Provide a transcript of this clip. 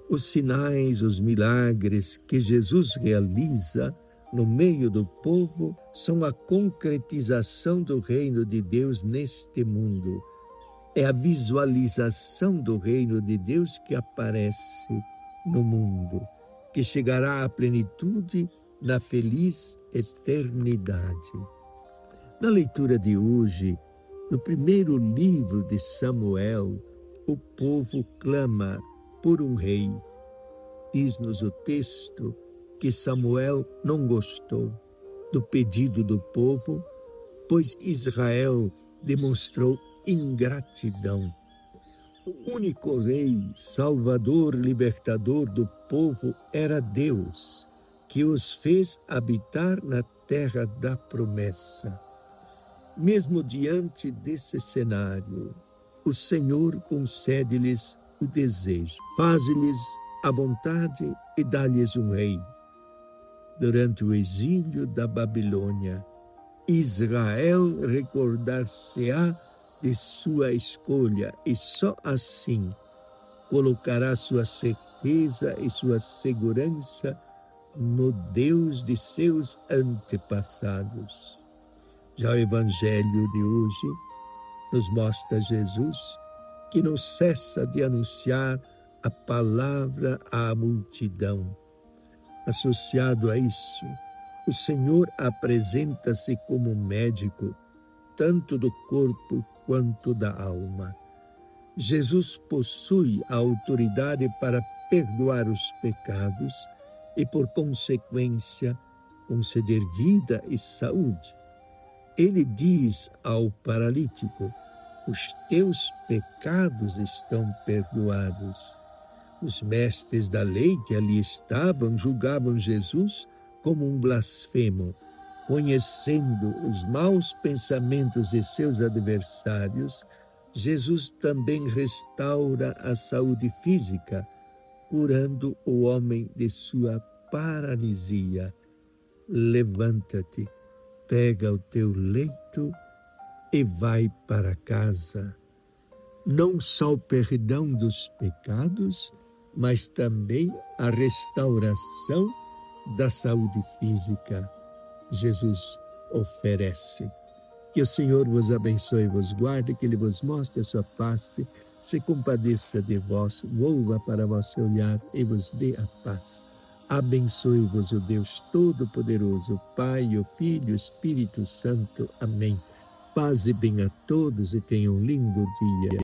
Os sinais, os milagres que Jesus realiza no meio do povo são a concretização do reino de Deus neste mundo. É a visualização do reino de Deus que aparece no mundo, que chegará à plenitude na feliz eternidade. Na leitura de hoje, no primeiro livro de Samuel, o povo clama por um rei. Diz-nos o texto que Samuel não gostou do pedido do povo, pois Israel demonstrou ingratidão. O único rei, salvador, libertador do povo era Deus, que os fez habitar na terra da promessa. Mesmo diante desse cenário, o Senhor concede-lhes o desejo, faz-lhes a vontade e dá-lhes um rei. Durante o exílio da Babilônia, Israel recordar-se-á de sua escolha e só assim colocará sua certeza e sua segurança no Deus de seus antepassados. Já o Evangelho de hoje nos mostra Jesus que não cessa de anunciar a palavra à multidão. Associado a isso, o Senhor apresenta-se como médico, tanto do corpo quanto da alma. Jesus possui a autoridade para perdoar os pecados e, por consequência, conceder vida e saúde. Ele diz ao paralítico: os teus pecados estão perdoados. Os mestres da lei que ali estavam julgavam Jesus como um blasfemo. Conhecendo os maus pensamentos de seus adversários, Jesus também restaura a saúde física, curando o homem de sua paralisia. Levanta-te, pega o teu leito e vai para casa. Não só o perdão dos pecados, mas também a restauração da saúde física. Jesus oferece. Que o Senhor vos abençoe e vos guarde, que Ele vos mostre a sua face, se compadeça de vós, volva para vosso olhar e vos dê a paz. Abençoe-vos o Deus Todo-Poderoso, o Pai, o Filho e o Espírito Santo. Amém. Paz e bem a todos e tenham um lindo dia.